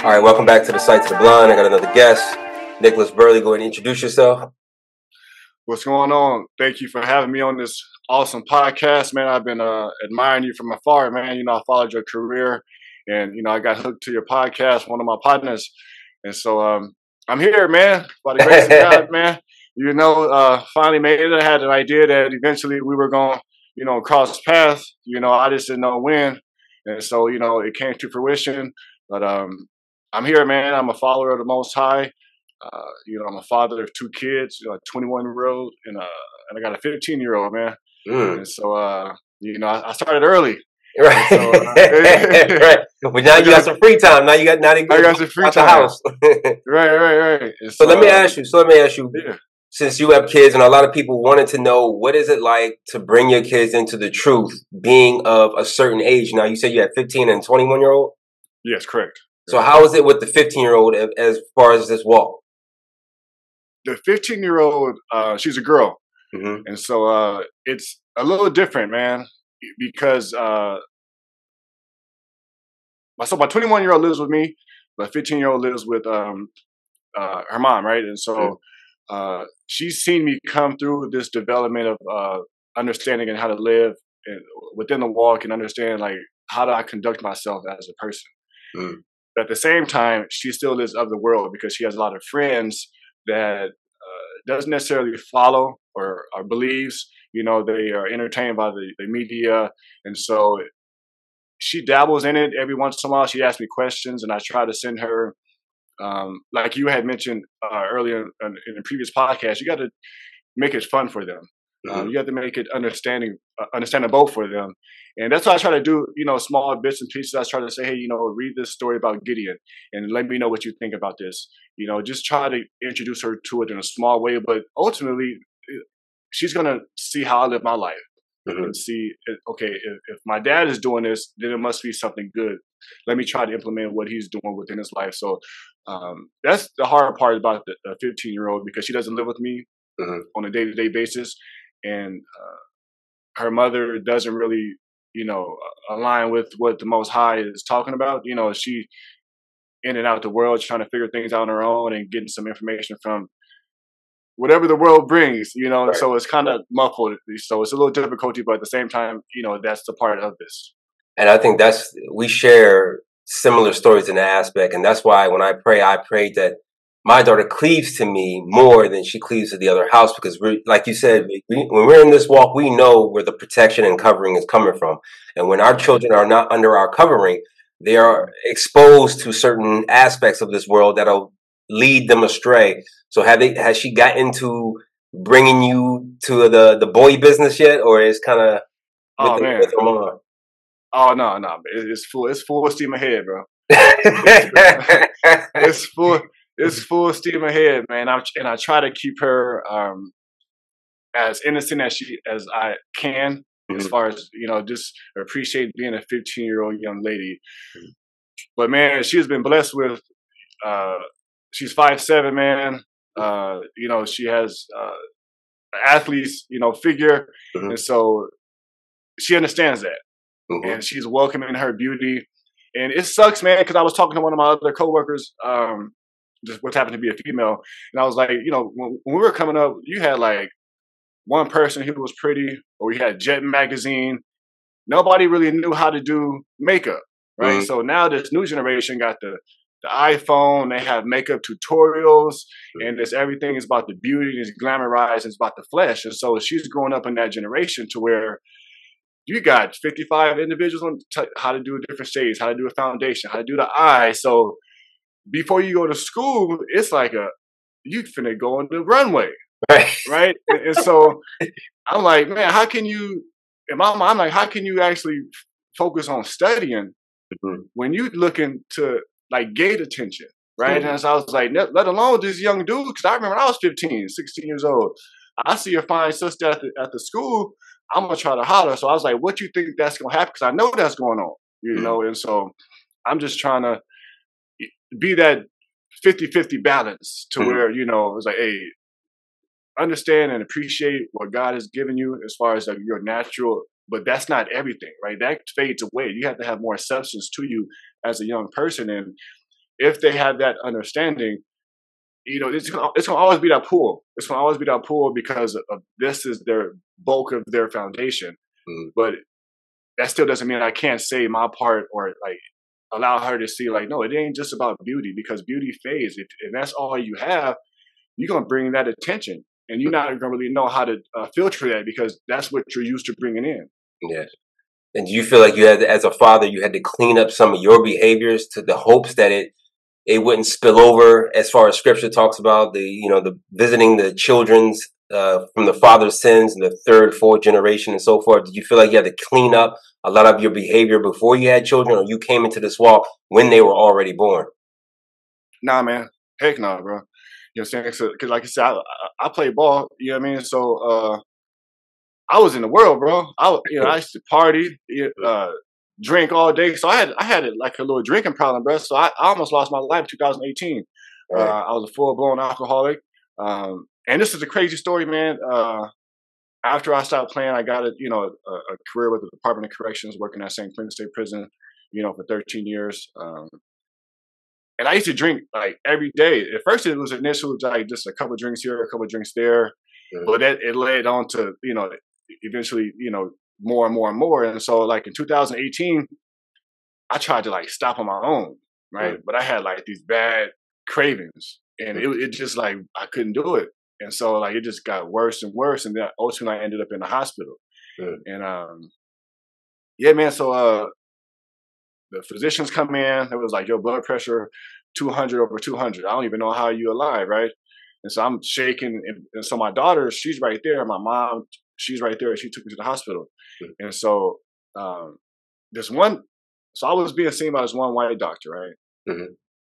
All right, welcome back to the Sight to the Blind. I got another guest, Nicholas Burley. Go ahead and introduce yourself. What's going on? Thank you for having me on this awesome podcast, man. I've been admiring you from afar, man. You know, I followed your career, and I got hooked to your podcast, one of my partners, and so I'm here, man. By the grace of God, man. Finally made it. I had an idea that eventually we were going, cross paths. I just didn't know when, and so it came to fruition. But I'm here, man. I'm a follower of the Most High. I'm a father of two kids, a 21-year-old and I got a 15-year-old, man. And so, I started early. Right. So, right. But now you got some free time. Now you got I got some free time. The house. Right. So let me ask you. Yeah. Since you have kids, and a lot of people wanted to know, what is it like to bring your kids into the truth, being of a certain age? Now, you said you had 15 and 21-year-old? Yes, correct. So how is it with the 15-year-old as far as this walk? The 15-year-old, she's a girl. Mm-hmm. And so it's a little different, man, because so my 21-year-old lives with me, but 15-year-old lives with her mom, right? And so she's seen me come through this development of understanding and how to live within the walk and understand, like, how do I conduct myself as a person. Mm. But at the same time, she still is of the world because she has a lot of friends that doesn't necessarily follow or believes. They are entertained by the media. And so she dabbles in it every once in a while. She asks me questions, and I try to send her, like you had mentioned earlier in the previous podcast, you got to make it fun for them. Mm-hmm. You have to make it understandable for them. And that's what I try to do, small bits and pieces. I try to say, hey, read this story about Gideon and let me know what you think about this. Just try to introduce her to it in a small way. But ultimately, she's going to see how I live my life. Mm-hmm. And see, okay, if my dad is doing this, then it must be something good. Let me try to implement what he's doing within his life. So that's the hard part about the 15-year-old, because she doesn't live with me mm-hmm. on a day-to-day basis. And her mother doesn't really, align with what the Most High is talking about. She in and out the world trying to figure things out on her own and getting some information from whatever the world brings, Right. So it's kind of muffled. So it's a little difficulty, but at the same time, that's the part of this. And I think we share similar stories in that aspect. And that's why when I prayed that my daughter cleaves to me more than she cleaves to the other house, because like you said, when we're in this walk, we know where the protection and covering is coming from. And when our children are not under our covering, they are exposed to certain aspects of this world that'll lead them astray. So has she got into bringing you to the boy business yet, or is kind of with her mom? Oh no, it's full steam ahead, bro. It's full steam ahead, man. I try to keep her as innocent as I can, mm-hmm. as far as just appreciate being a 15-year-old young lady. Mm-hmm. But man, she has been blessed with. She's 5'7", man. She has an athlete's figure, mm-hmm. and so she understands that, mm-hmm. and she's welcoming her beauty. And it sucks, man, because I was talking to one of my other coworkers. Just what happened to be a female. And I was like, when we were coming up, you had like one person who was pretty, or you had Jet Magazine. Nobody really knew how to do makeup, right? Mm-hmm. So now this new generation got the iPhone, they have makeup tutorials, mm-hmm. and everything is about the beauty, it's glamorized, it's about the flesh. And so she's growing up in that generation to where you got 55 individuals on how to do different shades, how to do a foundation, how to do the eye. So before you go to school, it's like you finna go on the runway, right? And so I'm like, man, how can you? In my mind, I'm like, how can you actually focus on studying mm-hmm. when you looking to like gate attention, right? Mm-hmm. And so I was like, let alone this young dude, because I remember when I was 15, 16 years old, I see a fine sister at the school, I'm gonna try to holler. So I was like, what you think that's gonna happen? Because I know that's going on, mm-hmm. And so I'm just trying to be that 50-50 balance to mm-hmm. where, it's like, hey, understand and appreciate what God has given you as far as your natural, but that's not everything, right? That fades away. You have to have more substance to you as a young person. And if they have that understanding, it's gonna always be that pull. It's gonna always be that pull because of this is their bulk of their foundation. Mm. But that still doesn't mean I can't say my part or like allow her to see like, no, it ain't just about beauty because beauty fades. If that's all you have, you're gonna bring that attention, and you're not gonna really know how to filter that because that's what you're used to bringing in. Yeah. And do you feel like you had, as a father, you had to clean up some of your behaviors to the hopes that it wouldn't spill over, as far as Scripture talks about the visiting the children's from the father's sins in the third, fourth generation and so forth? Did you feel like you had to clean up a lot of your behavior before you had children, or you came into this walk when they were already born? Nah, man, heck no, bro. You know what I'm saying? Because like I said, I play ball. You know what I mean? So I was in the world, bro. I used to party, drink all day. So I had like a little drinking problem, bro. So I almost lost my life in 2018. Right. I was a full blown alcoholic. And this is a crazy story, man. After I stopped playing, I got a career with the Department of Corrections, working at St. Clement State Prison, for 13 years. And I used to drink like every day. At first, it was initially like just a couple drinks here, a couple drinks there, but it led on to eventually more and more and more. And so like in 2018, I tried to like stop on my own, right? But I had like these bad cravings, and it just like I couldn't do it. And so like it just got worse and worse, and then ultimately I ended up in the hospital. And yeah, man. So the physicians come in. It was like your blood pressure 200 over 200. I don't even know how you're alive, right? And so I'm shaking, and so my daughter, she's right there. My mom, she's right there. She took me to the hospital, and so this one. So I was being seen by this one white doctor, right?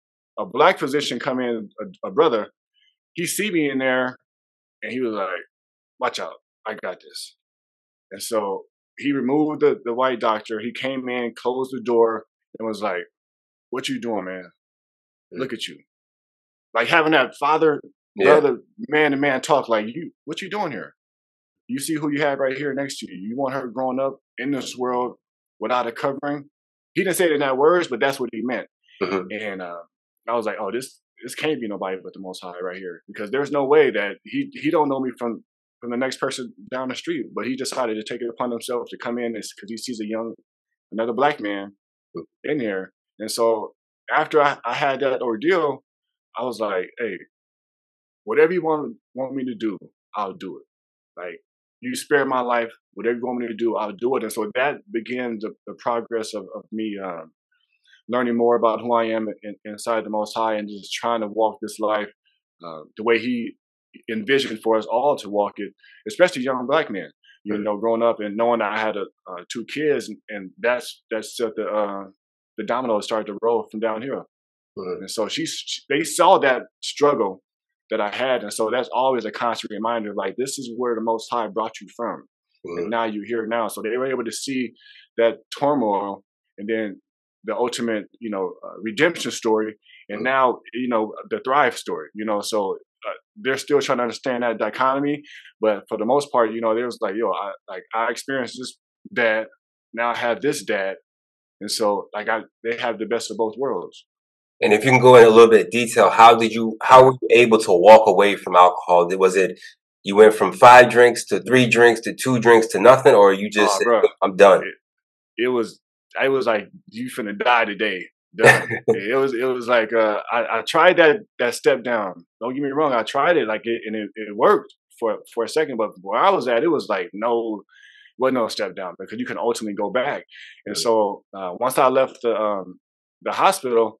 A black physician come in, a brother. He see me in there, and he was like, "Watch out, I got this." And so he removed the white doctor. He came in, closed the door, and was like, "What you doing, man? Look at you." Like having that father, brother, man to man talk like, what you doing here? You see who you have right here next to you. You want her growing up in this world without a covering? He didn't say it in that words, but that's what he meant. And I was like, oh, this can't be nobody but the Most High right here, because there's no way that he don't know me from the next person down the street, but he decided to take it upon himself to come in because he sees another black man in here. And so after I had that ordeal, I was like, hey, whatever you want me to do, I'll do it. Like, you spare my life, whatever you want me to do, I'll do it. And so that began the progress of me learning more about who I am inside the Most High, and just trying to walk this life the way He envisioned for us all to walk it, especially young black men. Growing up and knowing that I had 2 kids, and that's set the dominoes started to roll from down here. And so they saw that struggle that I had, and so that's always a constant reminder. Like, this is where the Most High brought you from, and now you're here now. So they were able to see that turmoil, and then the ultimate, redemption story, and now the thrive story. So they're still trying to understand that dichotomy, but for the most part, they was like, I experienced this dad, now I have this dad, and so they have the best of both worlds. And if you can go in a little bit of detail, how were you able to walk away from alcohol? Was it you went from 5 drinks to 3 drinks to 2 drinks to nothing, or you just said, I'm done? It was like, you finna die today. Done. It was like I tried that step down. Don't get me wrong, I tried it and it worked for a second, but where I was at, it was like wasn't no step down, because you can ultimately go back. And so once I left the hospital,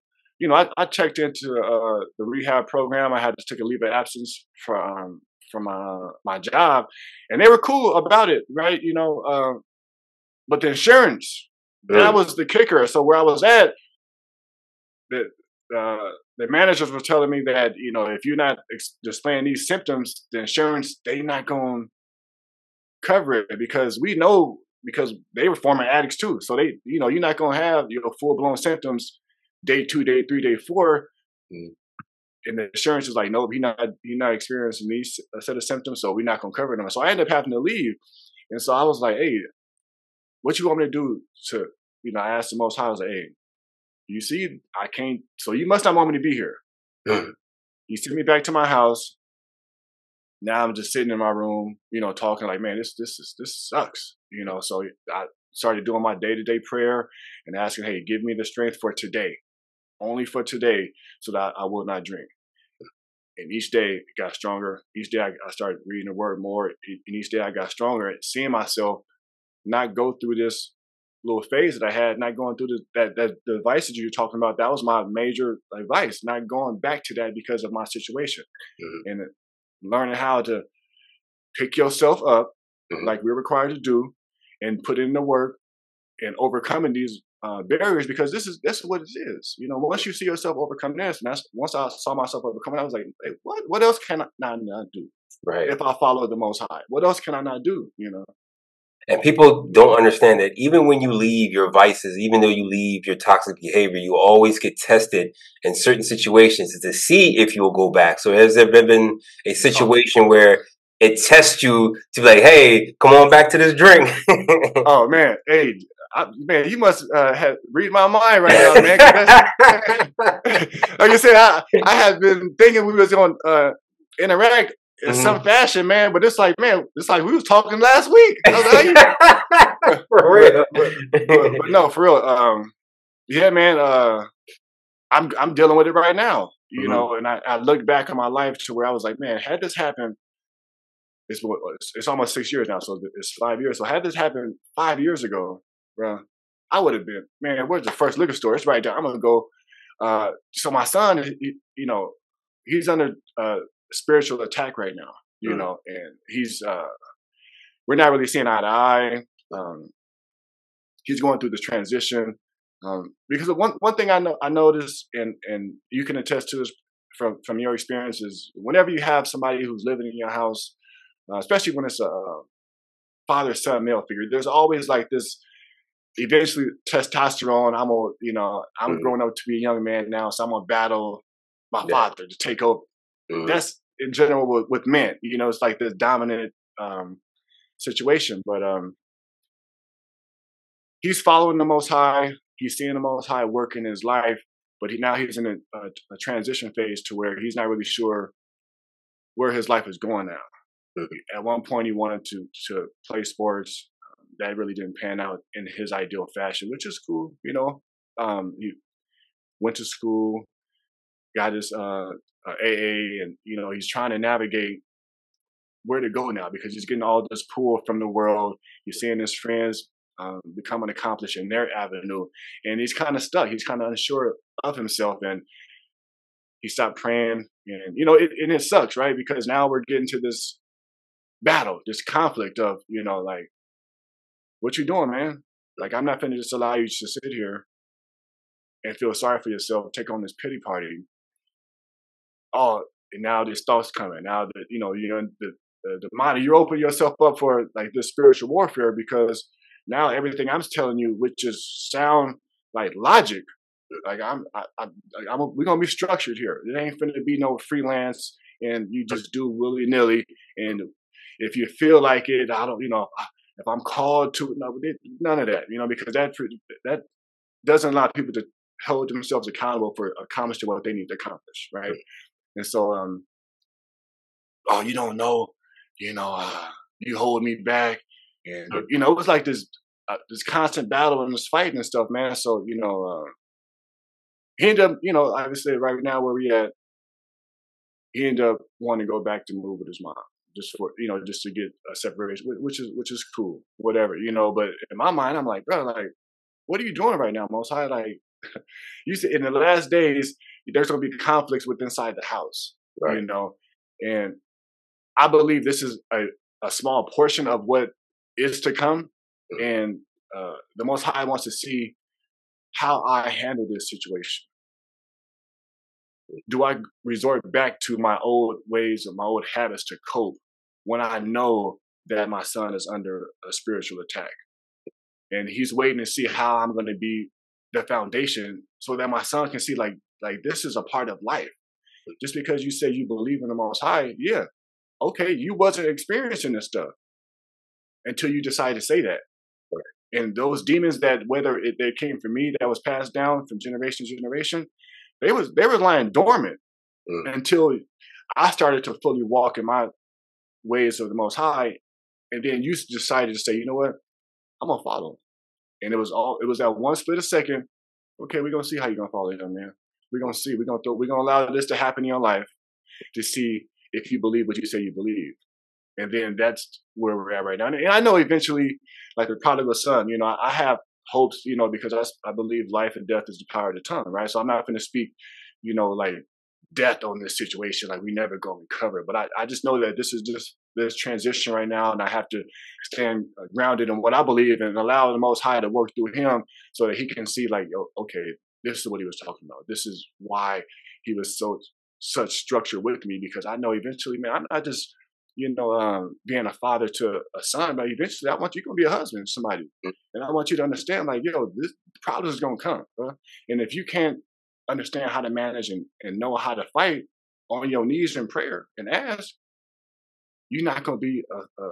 I checked into the rehab program. I had to take a leave of absence from my job, and they were cool about it, right? But the insurance, that was the kicker. So where I was at, the managers were telling me that if you're not displaying these symptoms, the insurance, they not going to cover it, because we know, because they were former addicts too. So they, you're not going to have full blown symptoms day 2, day 3, day 4, and the insurance is like, nope, you're not experiencing these set of symptoms, so we're not gonna cover them. So I ended up having to leave, and so I was like, hey, what you want me to do to, I asked the Most High, I was like, hey, you see, I can't, so you must not want me to be here. You sent me back to my house. Now I'm just sitting in my room, talking like, man, this sucks, So I started doing my day-to-day prayer and asking, hey, give me the strength for today, only for today, so that I will not drink. And each day it got stronger. Each day I started reading the word more, and each day I got stronger at seeing myself not go through this little phase that I had, not going through the advice that you're talking about. That was my major advice, not going back to that because of my situation. And learning how to pick yourself up like we're required to do and put in the work and overcoming these barriers, because this is what it is. Once you see yourself overcome this, and once I saw myself overcoming, I was like, hey, what else can I not do? Right. If I follow the Most High, what else can I not do? And people don't understand that even when you leave your vices, even though you leave your toxic behavior, you always get tested in certain situations to see if you'll go back. So has there been a situation where it tests you to be like, hey, come on back to this drink? Oh, man. Hey, man, you must read my mind right now, man. Like I said, I had been thinking we was going to interact in some fashion, man, but it's like we was talking last week. For real. But no, for real. Yeah, man. I'm dealing with it right now, and I look back on my life to where I was like, man, had this happened, it's almost 6 years now, so it's 5 years. So had this happened 5 years ago, bro, I would have been, man, where's the first liquor store? It's right there. I'm gonna go. So my son, he's under spiritual attack right now, and he's we're not really seeing eye to eye. He's going through this transition because of one thing I noticed, and you can attest to this from your experiences. Whenever you have somebody who's living in your house, especially when it's a father-son male figure, there's always like this. Eventually, testosterone. I'm growing up to be a young man now, so I'm gonna battle my father to take over. That's in general with men. It's like this dominant situation. But he's following the Most High. He's seeing the Most High work in his life, but he's in a transition phase to where he's not really sure where his life is going now. At one point, he wanted to play sports. That really didn't pan out in his ideal fashion, which is cool. He went to school, got his AA, and he's trying to navigate where to go now because he's getting all this pull from the world. He's seeing his friends becoming accomplished in their avenue, and he's kind of stuck. He's kind of unsure of himself, and he stopped praying. And and it sucks, right? Because now we're getting to this battle, this conflict of like, what you doing, man? Like, I'm not finna just allow you to sit here and feel sorry for yourself, take on this pity party. Oh, and now there's thoughts coming. Now that the mind, you open yourself up for like this spiritual warfare, because now everything I'm telling you, which just sound like logic, like we're gonna be structured here. It ain't finna be no freelance and you just do willy nilly. And if you feel like it, I don't, if I'm called to it, none of that, because that doesn't allow people to hold themselves accountable for accomplishing what they need to accomplish, right? And so, oh, you don't know, you hold me back, and it was like this constant battle and this fighting and stuff, man. So he ended up, obviously, right now where we at, he ended up wanting to go back to move with his mom. Just for just to get a separation, which is cool, whatever, But in my mind, I'm like, bro, like, what are you doing right now, Most High? Like, you said in the last days, there's gonna be conflicts with inside the house, right? And I believe this is a small portion of what is to come, and the Most High wants to see how I handle this situation. Do I resort back to my old ways or my old habits to cope when I know that my son is under a spiritual attack? And he's waiting to see how I'm going to be the foundation so that my son can see like this is a part of life. Just because you say you believe in the Most High, yeah, okay, you wasn't experiencing this stuff until you decide to say that. And those demons that they came from me, that was passed down from generation to generation, they were lying dormant until I started to fully walk in my ways of the Most High. And then you decided to say, you know what, I'm gonna follow. And it was that one split of second. Okay, we're gonna see how you're gonna follow him, man. We're gonna see. We're gonna allow this to happen in your life to see if you believe what you say you believe. And then that's where we're at right now. And I know eventually, like the prodigal son, you know, I have hopes, you know, because I believe life and death is the power of the tongue, right? So I'm not going to speak, you know, like death on this situation, like we never going to recover. But I just know that this is just this transition right now, and I have to stand grounded in what I believe and allow the Most High to work through him so that he can see, like, okay, this is what he was talking about. This is why he was such structure with me, because I know eventually, man, I'm not just, you know, being a father to a son, but eventually I want you to be a husband to somebody. And I want you to understand, like, yo, this problem is going to come, bro. And if you can't understand how to manage and know how to fight on your knees in prayer and ask, you're not going to be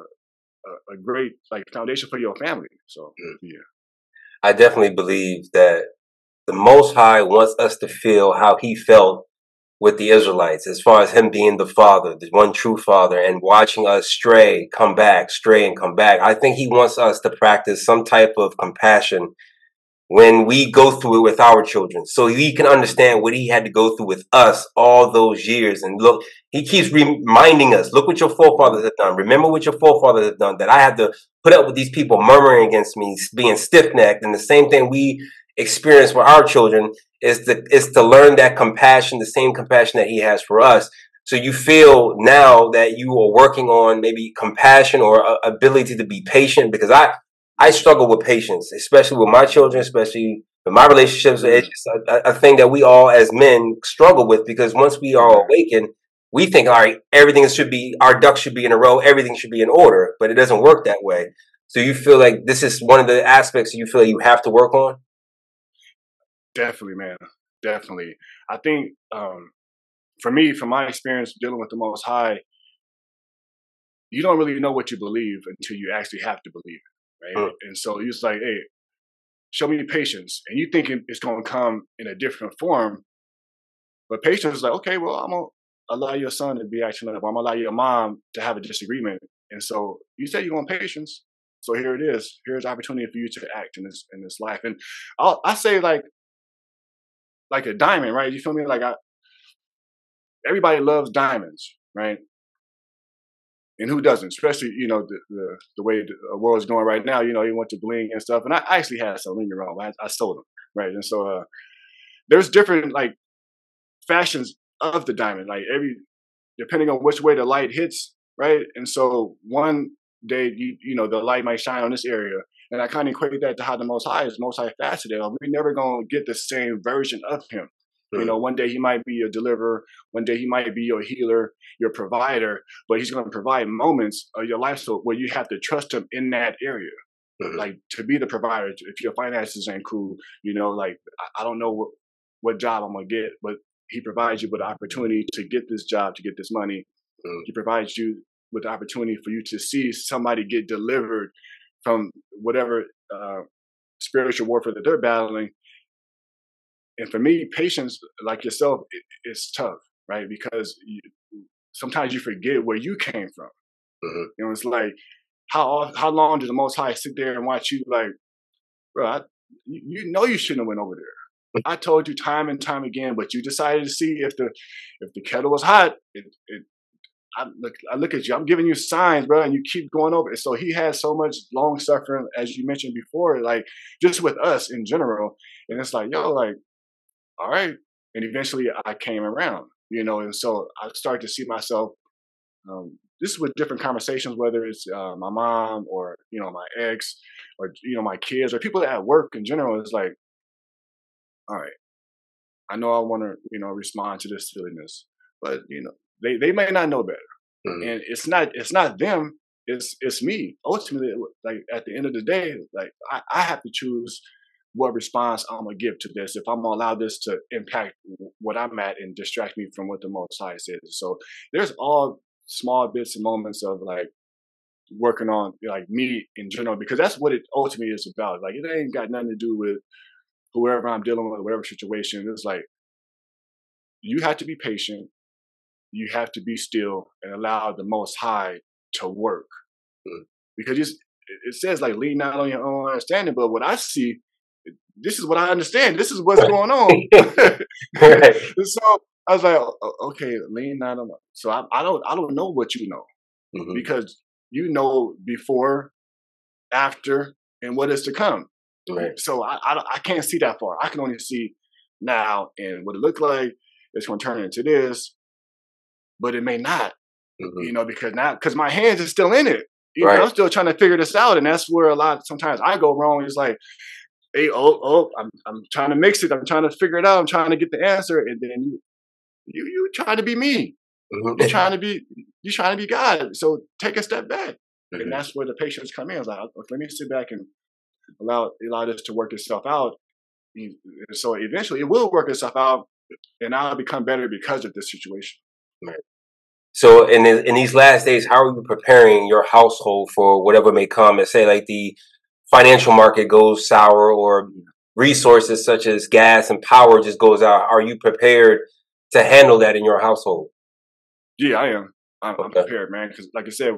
a great, like, foundation for your family. So, yeah. I definitely believe that the Most High wants us to feel how he felt with the Israelites, as far as him being the father, the one true father, and watching us stray, come back, stray and come back. I think he wants us to practice some type of compassion when we go through it with our children, so he can understand what he had to go through with us all those years. And look, he keeps reminding us, look what your forefathers have done. Remember what your forefathers have done, that I had to put up with these people murmuring against me, being stiff-necked. And the same thing we experience with our children is to learn that compassion, the same compassion that he has for us. So you feel now that you are working on maybe compassion or ability to be patient, because I struggle with patience, especially with my children, especially with my relationships. It's just a thing that we all as men struggle with, because once we are awakened, we think, all right, everything should be, our ducks should be in a row, everything should be in order, but it doesn't work that way. So you feel like this is one of the aspects you feel you have to work on? Definitely, man. Definitely. I think for me, from my experience dealing with the Most High, you don't really know what you believe until you actually have to believe it, right? And so it's like, hey, show me patience. And you think it's going to come in a different form. But patience is like, okay, well, I'm going to allow your son to be acting up. I'm going to allow your mom to have a disagreement. And so you said you want patience. So here it is. Here's opportunity for you to act in this life. And I say like a diamond, right? You feel me? Like everybody loves diamonds, right? And who doesn't? Especially, you know, the way the world's going right now. You know, you want to bling and stuff. And I actually had some linger on. I sold them, right? And so there's different like fashions of the diamond, like depending on which way the light hits, right? And so one day, you know, the light might shine on this area. And I kind of equate that to how the Most High is Most High faceted. We're never going to get the same version of him. You know, one day he might be a deliverer, one day he might be your healer, your provider, but he's going to provide moments of your life where you have to trust him in that area. Like to be the provider. If your finances ain't cool, you know, like I don't know what job I'm going to get, but he provides you with the opportunity to get this job, to get this money. He provides you with the opportunity for you to see somebody get delivered from whatever spiritual warfare that they're battling. And for me, patience, like yourself, it's tough, right? Because sometimes you forget where you came from. You know, it's like, how long does the Most High sit there and watch you like, bro, you know you shouldn't have went over there. I told you time and time again, but you decided to see if the kettle was hot. I look at you. I'm giving you signs, bro, and you keep going over it. So he has so much long suffering, as you mentioned before, like just with us in general. And it's like, yo, like, all right. And eventually I came around, you know, and so I started to see myself, this with different conversations, whether it's my mom or, you know, my ex or, you know, my kids or people at work in general. It's like, all right, I know I want to, you know, respond to this silliness, but, you know, they may not know better. And it's not them, it's me. Ultimately, like at the end of the day, like I have to choose what response I'm gonna give to this, if I'm gonna allow this to impact what I'm at and distract me from what the Most High says. So there's all small bits and moments of like working on like me in general, because that's what it ultimately is about. Like it ain't got nothing to do with whoever I'm dealing with, whatever situation. It's like you have to be patient, you have to be still, and allow the Most High to work. Because it says like lean not on your own understanding, but what I see, this is what I understand. This is what's going on. Right. So I was like, okay, lean not on. So I don't know what you know, because you know before, after, and what is to come. Right. So I can't see that far. I can only see now and what it looked like. It's going to turn into this, but it may not. You know, because my hands are still in it. You know, I'm still trying to figure this out, and that's where sometimes I go wrong. It's like, hey, I'm trying to mix it. I'm trying to figure it out. I'm trying to get the answer, and then you trying to be me. You're trying to be God. So take a step back, and that's where the patience come in. It's like, let me sit back and allow this to work itself out. So eventually, it will work itself out, and I'll become better because of this situation. Right. So in these last days, how are you preparing your household for whatever may come? And say like the financial market goes sour, or resources such as gas and power just goes out. Are you prepared to handle that in your household? Yeah, I am. I'm prepared, man. Because like I said,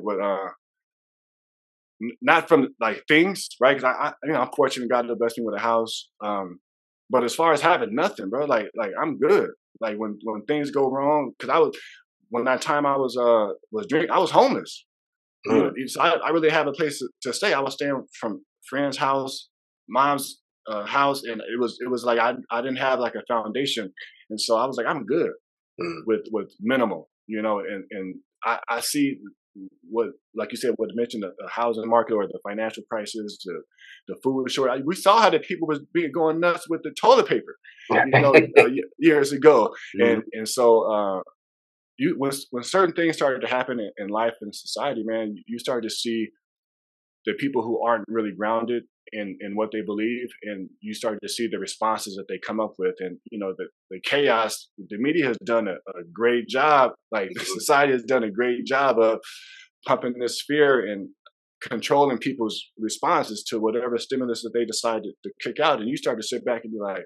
not from like things, right? Because I'm fortunate, God blessed me with a house. But as far as having nothing, bro, like I'm good. Like when things go wrong, because when that time I was drinking, I was homeless. You know, so I really have a place to stay. I was staying from friend's house, mom's house, and it was like I didn't have like a foundation, and so I was like, I'm good with minimal, you know, and I see what, like you said, what mentioned the housing market or the financial crisis, the food short. We saw how the people was going nuts with the toilet paper, you know, years ago, and so. When certain things started to happen in life and society, man, you start to see the people who aren't really grounded in what they believe, and you start to see the responses that they come up with, and you know the chaos. The media has done a great job, like the society has done a great job of pumping this fear and controlling people's responses to whatever stimulus that they decide to kick out, and you start to sit back and be like,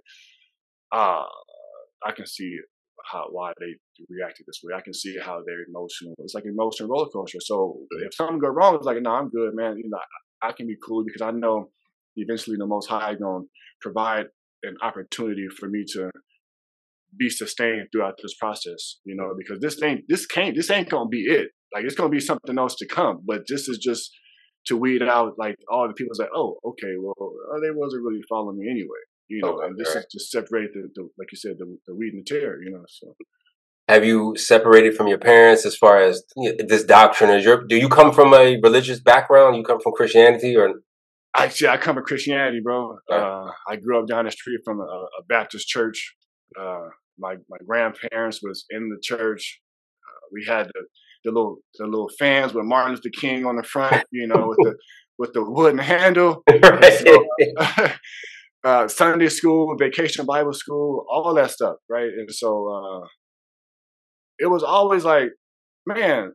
I can see why they reacted this way. I can see how they're emotional. It's like an emotional roller coaster. So if something go wrong, it's like, no, I'm good, man. You know, I can be cool because I know eventually the Most High going to provide an opportunity for me to be sustained throughout this process. You know, because this ain't gonna be it. Like it's gonna be something else to come. But this is just to weed out like all the people's like, oh, okay, well, they wasn't really following me anyway. You know, and this is to separate the like you said, the wheat and the tare, you know. So have you separated from your parents as far as this doctrine? Do you come from a religious background? You come from Christianity, or? Actually, I come from Christianity, bro. I grew up down the street from a Baptist church. My grandparents was in the church. We had the little fans with Martin Luther King on the front, you know, with the wooden handle. Right. So, Sunday school, vacation Bible school, all that stuff, right? And so it was always like, man,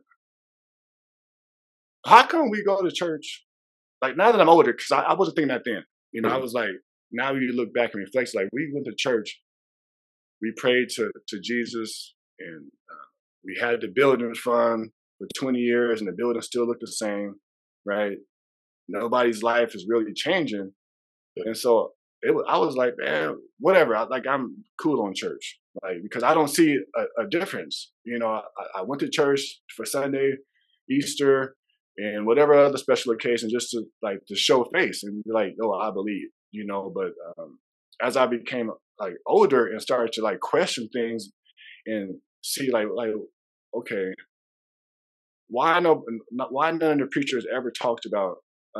how come we go to church? Like now that I'm older, because I wasn't thinking that then. You know, I was like, now you look back and reflect, like we went to church, we prayed to Jesus, and we had the building fund for 20 years, and the building still looked the same, right? Nobody's life is really changing, and so I was like, man, whatever. I'm cool on church, like because I don't see a difference. You know, I went to church for Sunday, Easter, and whatever other special occasion, just to show face and be like, oh, I believe, you know. But as I became like older and started to like question things and see like okay, why none of the preachers ever talked about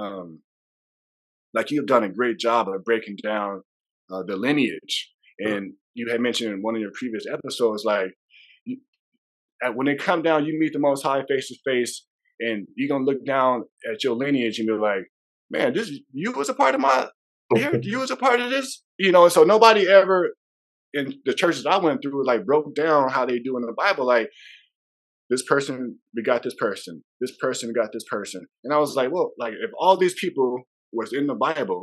like you've done a great job of breaking down the lineage, and you had mentioned in one of your previous episodes, like when they come down, you meet the Most High face to face, and you're gonna look down at your lineage and be like, man, you was a part of you was a part of this, you know. And so nobody ever, in the churches I went through, like broke down how they do in the Bible, like this person begot this person got this person. And I was like, well, like if all these people was in the Bible,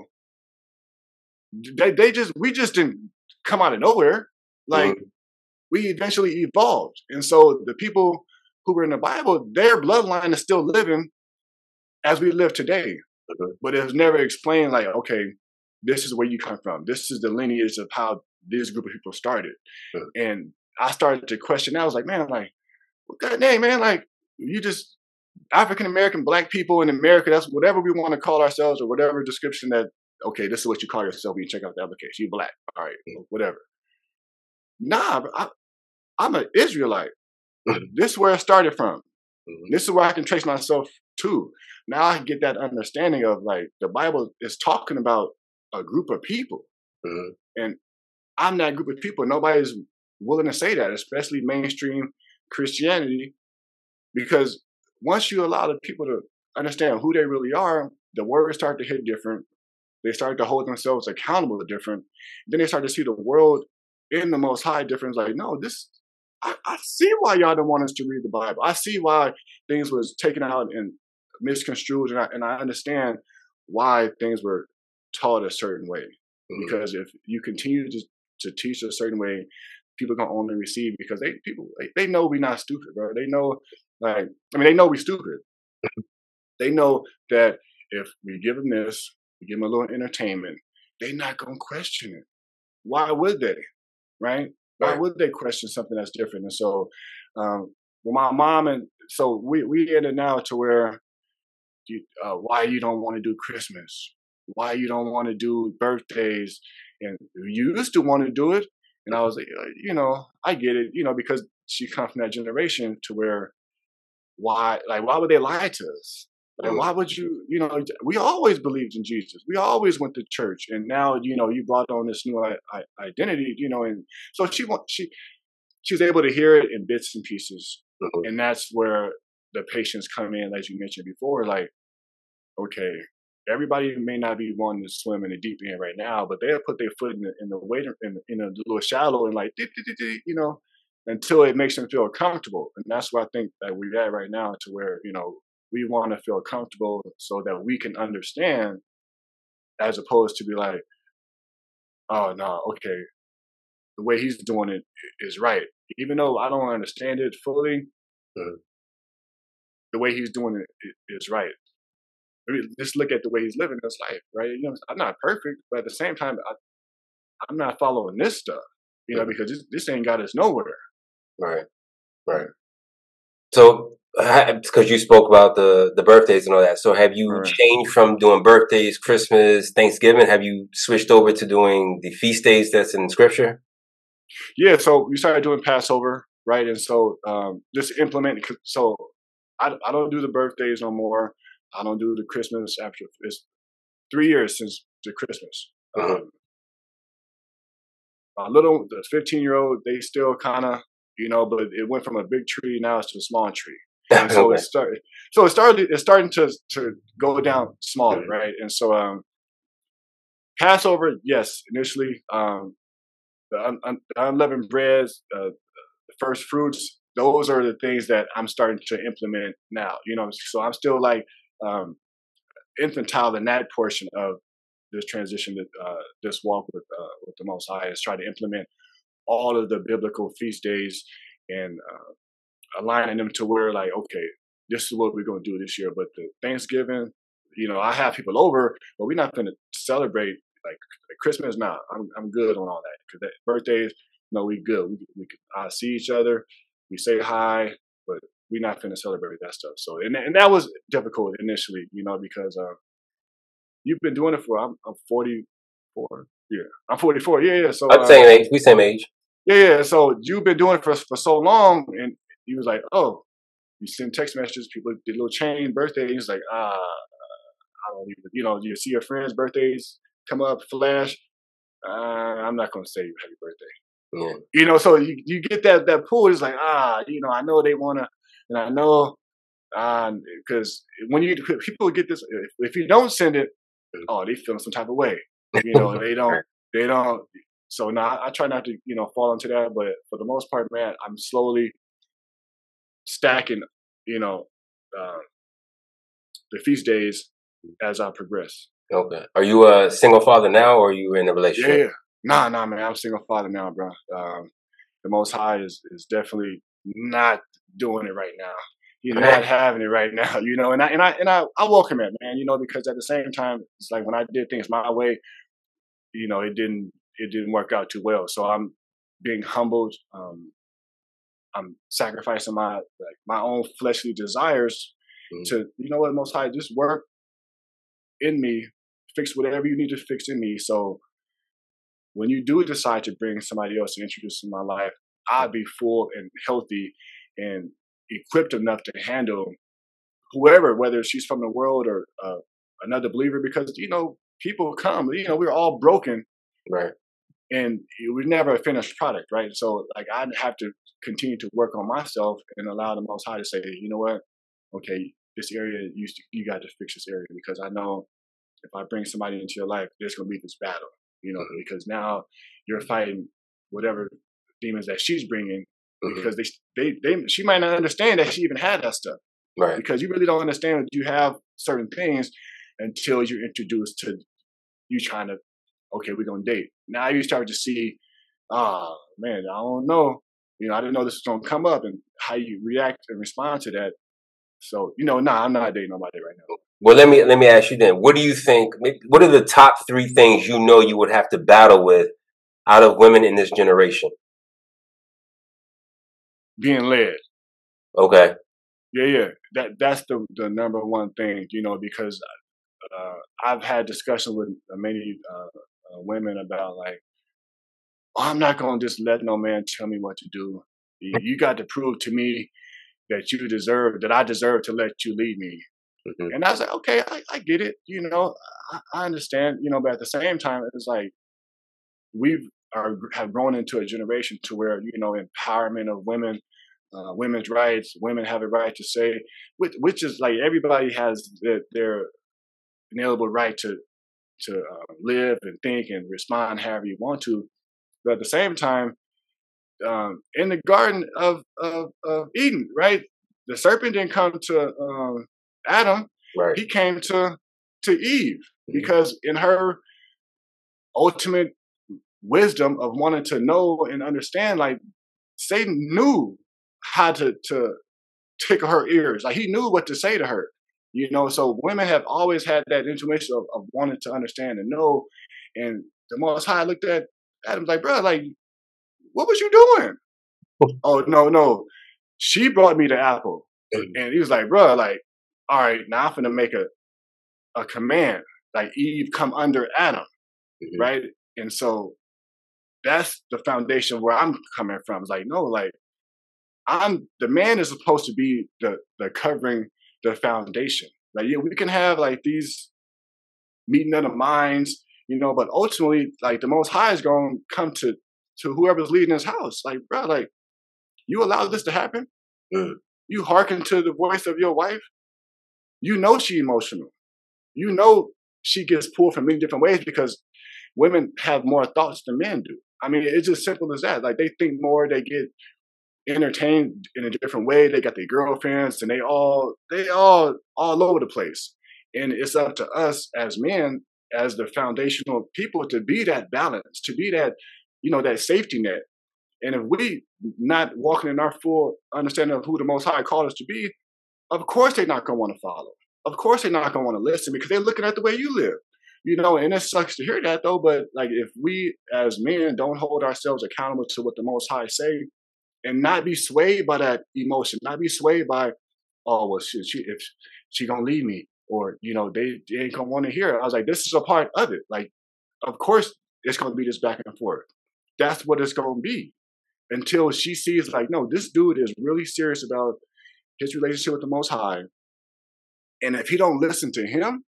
we just didn't come out of nowhere. Like we eventually evolved. And so the people who were in the Bible, their bloodline is still living as we live today. But it was never explained like, okay, this is where you come from. This is the lineage of how this group of people started. And I started to question that. I was like, man, like, well, God dang, man, like you just African-American, Black people in America, that's whatever we want to call ourselves or whatever description that, okay, this is what you call yourself when you check out the application. You're Black. All right, whatever. Nah, I'm an Israelite. This is where I started from. This is where I can trace myself to. Now I get that understanding of like the Bible is talking about a group of people. And I'm that group of people. Nobody's willing to say that, especially mainstream Christianity, because once you allow the people to understand who they really are, the words start to hit different. They start to hold themselves accountable to different. Then they start to see the world in the Most High difference. Like, no, I see why y'all don't want us to read the Bible. I see why things was taken out and misconstrued, and I understand why things were taught a certain way. Because if you continue to teach a certain way, people are gonna only receive because they know we're not stupid, bro. They know, like, I mean, they know we're stupid. They know that if we give them this, we give them a little entertainment, they're not gonna question it. Why would they? Right? Why would they question something that's different? And so, well, my mom and so we ended now to where, why you don't want to do Christmas? Why you don't want to do birthdays? And you used to want to do it, and I was like, I get it, because she comes from that generation to where, why would they lie to us? Like, why would you, we always believed in Jesus. We always went to church. And now, you brought on this new identity, and so she was able to hear it in bits and pieces. And that's where the patients come in, as you mentioned before, like, okay, everybody may not be wanting to swim in the deep end right now, but they'll put their foot in the water, in a little shallow and like, until it makes them feel comfortable. And that's what I think that we're at right now, to where, we want to feel comfortable so that we can understand, as opposed to be like, oh, no, okay, the way he's doing it is right. Even though I don't understand it fully, the way he's doing it is right. I mean, just look at the way he's living his life, right? I'm not perfect, but at the same time, I'm not following this stuff, because this ain't got us nowhere. Right. So, because you spoke about the birthdays and all that, so have you changed from doing birthdays, Christmas, Thanksgiving? Have you switched over to doing the feast days that's in Scripture? Yeah, so we started doing Passover, right? And so just implement. So I don't do the birthdays no more. I don't do the Christmas after. It's 3 years since the Christmas. The 15-year-old, they still kind of, but it went from a big tree, now it's to a small tree. And so it's starting to go down smaller, right? And so Passover, yes, initially, the unleavened breads, the first fruits, those are the things that I'm starting to implement now. So I'm still like infantile in that portion of this transition, this walk with the Most High, is try to implement all of the biblical feast days and aligning them to where, like, okay, this is what we're going to do this year. But the Thanksgiving, I have people over, but we're not going to celebrate like Christmas. Nah, I'm good on all that. Because birthdays, no, we good. We can see each other, we say hi, but we're not going to celebrate that stuff. So, and that was difficult initially, because you've been doing it for, I'm 44. Yeah, I'm 44. Yeah. So I'm same age. We same age. Yeah. So you've been doing it for so long, and he was like, oh, you send text messages, people did little chain birthdays. He's like, I don't even, you see your friends' birthdays come up, flash. I'm not going to say happy birthday. Yeah. So you get that pull. It's like, I know they want to, and I know, because when people get this, if you don't send it, they feel some type of way. They don't. So now I try not to, fall into that. But for the most part, man, I'm slowly stacking, you know, uh, the feast days as I progress. Okay. Are you a single father now, or are you in a relationship? Yeah, nah, man. I'm a single father now, bro. The Most High is definitely not doing it right now. He's not having it right now, and I welcome it, man. Because at the same time, it's like when I did things my way, it didn't work out too well. So I'm being humbled. I'm sacrificing my own fleshly desires to, Most High, just work in me, fix whatever you need to fix in me. So when you do decide to bring somebody else to introduce in my life, I'll be full and healthy and equipped enough to handle whoever, whether she's from the world or another believer, because people come. We're all broken, Right. and we're never a finished product, right? So like I have to continue to work on myself and allow the Most High to say, you know what, okay, this area you got to fix this area, because I know if I bring somebody into your life, there's gonna be this battle, because now you're fighting whatever demons that she's bringing, because she might not understand that she even had that stuff, Right. because you really don't understand that you have certain things until you're introduced to you trying to, okay, we're gonna date. Now you start to see, man, I don't know, I didn't know this was gonna come up, and how you react and respond to that. So, nah, I'm not dating nobody right now. Well, let me ask you then. What do you think? What are the top 3 things you would have to battle with out of women in this generation? Being led. Okay. Yeah. That's the number one thing, because I've had discussions with many women about like, oh, I'm not gonna just let no man tell me what to do. You got to prove to me that I deserve to let you lead me. Mm-hmm. And I was like, okay, I get it. I understand. But at the same time, it's like have grown into a generation to where empowerment of women, women's rights, women have a right to say, which is like everybody has their inalienable right to live and think and respond however you want to. But at the same time, in the Garden of Eden, right? The serpent didn't come to Adam; Right. he came to Eve, because in her ultimate wisdom of wanting to know and understand, like Satan knew how to tickle her ears. Like he knew what to say to her. So women have always had that intuition of wanting to understand and know. And the Most High looked at Adam like, bro, like, what was you doing? Oh, no. She brought me the apple. And he was like, bro, like, all right, now I'm going to make a command. Like Eve come under Adam, right? And so that's the foundation where I'm coming from. It's like, no, like, the man is supposed to be the covering, the foundation. Like, yeah, we can have like these meeting of the minds, but ultimately, like the Most High is going to come to whoever's leading his house. Like, bro, like, you allow this to happen? You hearken to the voice of your wife? She emotional. She gets pulled from many different ways, because women have more thoughts than men do. I mean, it's just simple as that. Like, they think more, they get entertained in a different way. They got their girlfriends, and they all over the place. And it's up to us as men, as the foundational people, to be that balance, to be that, that safety net. And if we not walking in our full understanding of who the Most High called us to be, of course they're not going to want to follow. Of course they're not going to want to listen, because they're looking at the way you live. And it sucks to hear that, though. But like, if we as men don't hold ourselves accountable to what the Most High say, and not be swayed by that emotion, not be swayed by, oh, well, if she gonna leave me, or they ain't gonna want to hear it. I was like, this is a part of it. Like, of course it's gonna be this back and forth. That's what it's gonna be, until she sees like, no, this dude is really serious about his relationship with the Most High, and if he don't listen to him,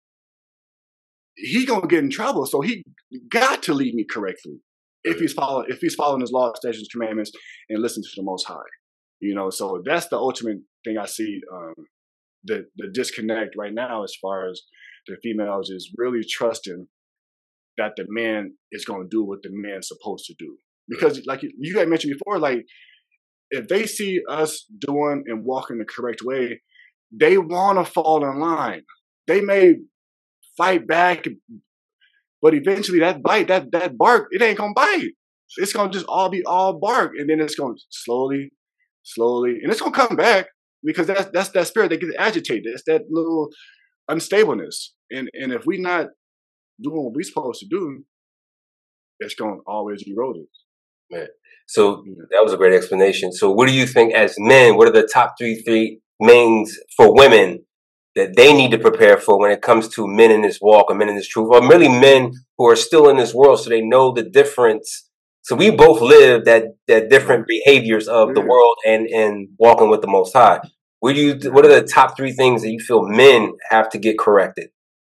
he gonna get in trouble. So he got to lead me correctly if he's following his law, statutes, commandments, and listen to the Most High. So that's the ultimate thing I see. The disconnect right now, as far as the females, is really trusting that the man is going to do what the man's supposed to do. Because like you had mentioned before, like, if they see us doing and walking the correct way, they want to fall in line. They may fight back, but eventually that bite, that bark, it ain't gonna bite. It's gonna just all be all bark, and then it's gonna slowly, slowly, and it's gonna come back because that's that spirit that gets agitated. It's that little unstableness, and if we not doing what we're supposed to do, it's gonna always erode it. Man. So that was a great explanation. So what do you think as men, what are the top three things for women that they need to prepare for when it comes to men in this walk or men in this truth, or really men who are still in this world so they know the difference? So we both live that different behaviors of the world and walking with the Most High. What are the top three things that you feel men have to get corrected?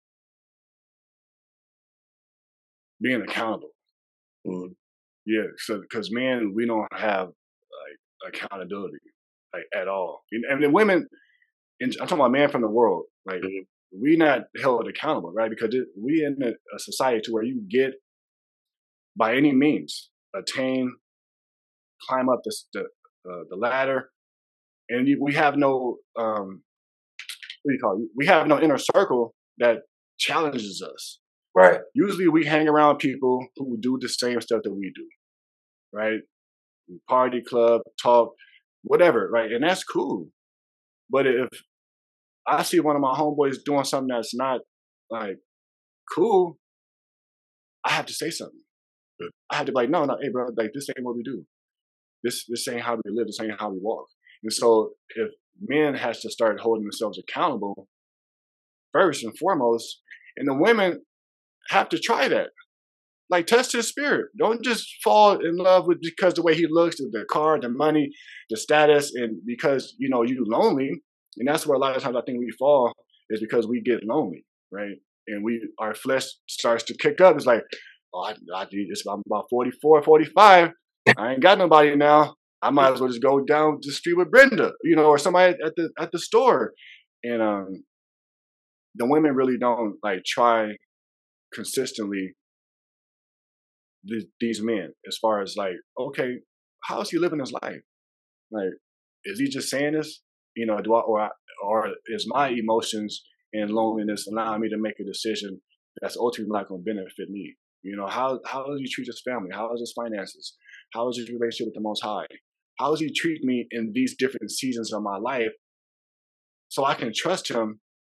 Being accountable. Mm-hmm. Yeah, so because men, we don't have like accountability like at all, and the women. I'm talking about man from the world. Like we not held accountable, right? Because we in a society to where you get by any means attain, climb up the ladder, and we have no what do you call it? We have no inner circle that challenges us. Right. Usually, we hang around people who do the same stuff that we do. Right. Party, club, talk, whatever. Right, and that's cool. But if I see one of my homeboys doing something that's not like cool, I have to say something. I have to be like, no, hey bro, like this ain't what we do. This ain't how we live. This ain't how we walk. And so if men has to start holding themselves accountable first and foremost, and the women have to try that. Like test his spirit. Don't just fall in love with because the way he looks, the car, the money, the status, and because you lonely. And that's where a lot of times I think we fall is because we get lonely, right? And our flesh starts to kick up. It's like, oh, I'm about 44, 45. I ain't got nobody now. I might as well just go down the street with Brenda, or somebody at the store. And the women really don't like try consistently these men as far as like, okay, how is he living his life? Like, is he just saying this? Or is my emotions and loneliness allowing me to make a decision that's ultimately not going to benefit me? How does he treat his family? How is his finances? How is his relationship with the Most High? How does he treat me in these different seasons of my life? So I can trust him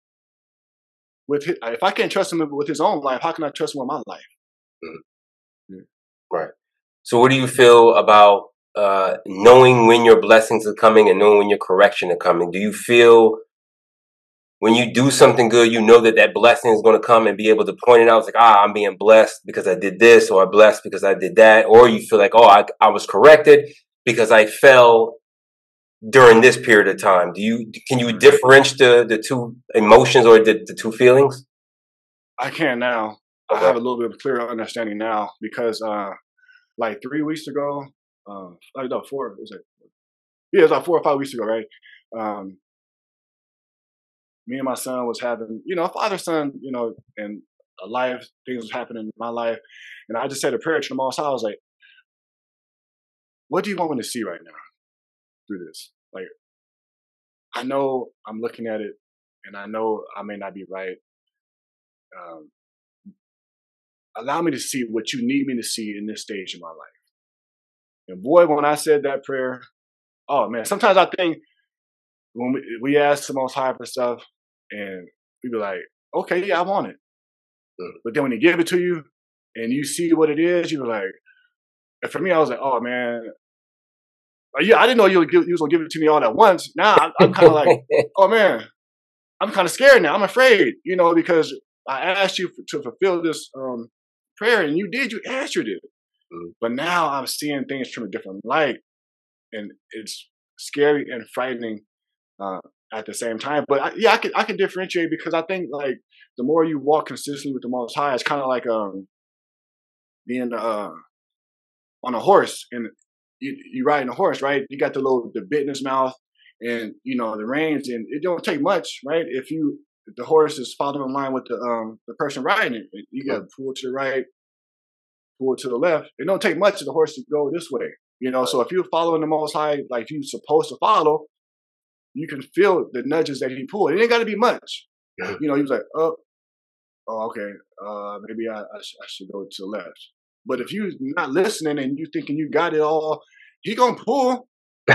if I can't trust him with his own life, how can I trust him with my life? Mm-hmm. Right. So what do you feel about knowing when your blessings are coming and knowing when your correction are coming? Do you feel when you do something good, that blessing is going to come and be able to point it out? It's like, I'm being blessed because I did this, or I'm blessed because I did that. Or you feel like, I was corrected because I fell during this period of time. Can you differentiate the two emotions or the two feelings? I can now. Okay. I have a little bit of a clearer understanding now because like 3 weeks ago, it was like 4 or 5 weeks ago, right? Me and my son was having, father-son, and a life, things was happening in my life. And I just said a prayer to the Most High. I was like, what do you want me to see right now through this? Like, I know I'm looking at it and I know I may not be right. Allow me to see what you need me to see in this stage of my life. And boy, when I said that prayer, oh man, sometimes I think when we ask the Most High for stuff and we be like, okay, yeah, I want it. But then when he give it to you and you see what it is, you be like, and for me, I was like, oh man, yeah, I didn't know you was going to give it to me all at once. Now I'm kind of like, oh man, I'm kind of scared now. I'm afraid, because I asked you to fulfill this prayer and you answered it. But now I'm seeing things from a different light and it's scary and frightening at the same time. But I can differentiate because I think like the more you walk consistently with the Most High, it's kind of like being on a horse and you riding a horse, right? You got the bit in his mouth and the reins, and it don't take much, right? If the horse is following in line with the person riding it, you got to pull to the right, pull to the left. It don't take much of the horse to go this way. You know, so if you're following the Most High like you're supposed to follow, you can feel the nudges that he pulled. It ain't got to be much. You know, he was like, okay, maybe I should go to the left. But if you're not listening and you thinking you got it all, he gonna pull.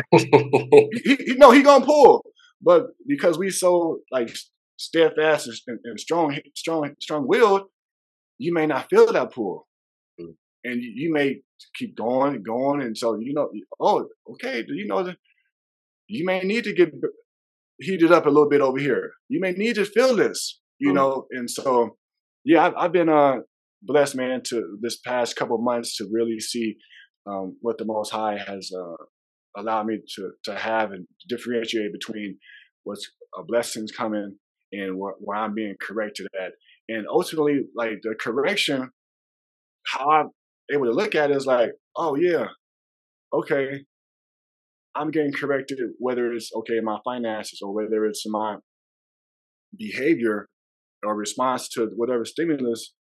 He gonna pull. But because we so like steadfast and strong willed, you may not feel that pull, and you may keep going, and so you know, oh, okay, you know that you may need to get heated up a little bit over here. You may need to feel this, you know, and so yeah, I've been blessed, man, to this past couple of months to really see what the Most High has allowed me to have and differentiate between what's blessings coming and where I'm being corrected at. And ultimately, like the correction, how I'm able to look at it is like, oh yeah, okay, I'm getting corrected, whether it's okay in my finances or whether it's my behavior or response to whatever stimulus.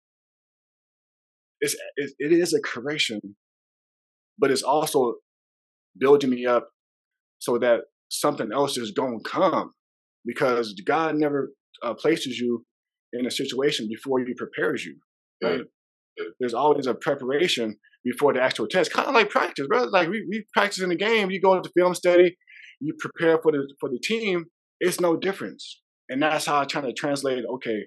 It is a correction, but it's also building me up so that something else is going to come, because God never places you in a situation before he prepares you, right? There's always a preparation before the actual test, kind of like practice, bro. Like we practice in the game, you go to film study, you prepare for the team. It's no difference, and that's how I try to translate. Okay,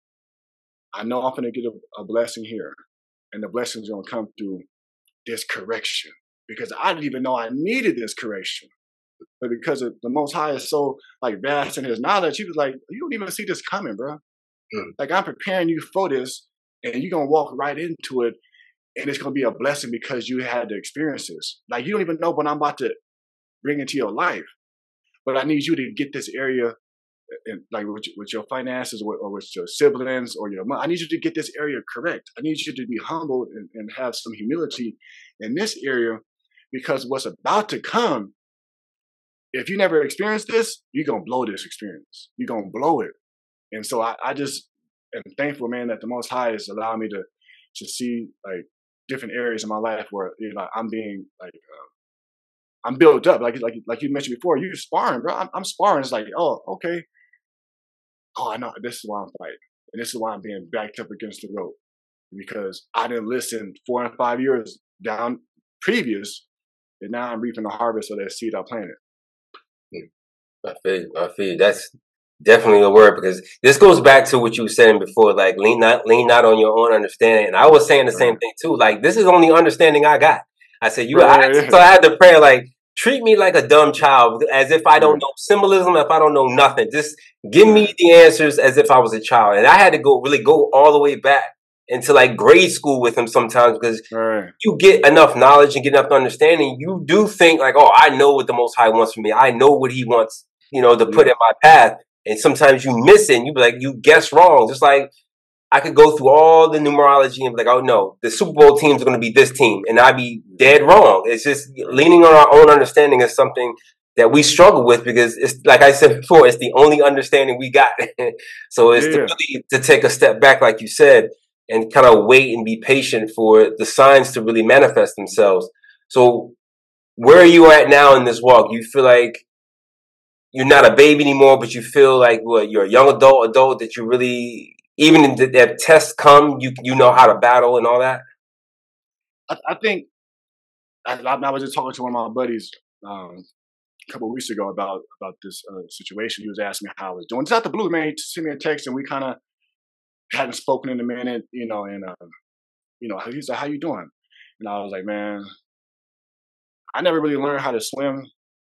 I know I'm going to get a blessing here, and the blessing is going to come through this correction, because I didn't even know I needed this correction. But because the Most High is so like vast in his knowledge, he was like, you don't even see this coming, bro. Like I'm preparing you for this, and you're going to walk right into it, and it's going to be a blessing because you had the experiences. Like you don't even know what I'm about to bring into your life, but I need you to get this area, like with your finances or with your siblings or your mom. I need you to get this area correct. I need you to be humble and have some humility in this area, because what's about to come, if you never experienced this, you're going to blow this experience. You're going to blow it. And so I just am thankful, man, that the Most High has allowed me to see like different areas in my life where, you know, I'm being like, I'm built up. Like you mentioned before, you're sparring, bro. I'm sparring. It's like, oh, okay. Oh, I know. This is why I'm fighting. And this is why I'm being backed up against the rope. Because I didn't listen 4 and 5 years down previous, and now I'm reaping the harvest of that seed I planted. I feel you. That's definitely a word, because this goes back to what you were saying before, like lean not on your own understanding. And I was saying the same thing too. Like this is the only understanding I got. I said so I had to pray like, treat me like a dumb child, as if I don't know symbolism, if I don't know nothing. Just give me the answers as if I was a child. And I had to really go all the way back into like grade school with him sometimes, because you get enough knowledge and get enough understanding, you do think like, oh, I know what the Most High wants from me. I know what he wants, you know, to put in my path. And sometimes you miss it and you be like, you guess wrong. Just like I could go through all the numerology and be like, oh no, the Super Bowl team is going to be this team. And I'd be dead wrong. It's just leaning on our own understanding is something that we struggle with, because it's like I said before, it's the only understanding we got. So it's to take a step back, like you said, and kind of wait and be patient for the signs to really manifest themselves. So where are you at now in this walk? You feel like you're not a baby anymore, but you feel like you're a young adult that you really, even if that tests come, you know how to battle and all that? I think I was just talking to one of my buddies a couple of weeks ago about this situation. He was asking me how I was doing. It's out the blue, man. He sent me a text, and we kind of hadn't spoken in a minute, you know, and he's like, how you doing? And I was like, man, I never really learned how to swim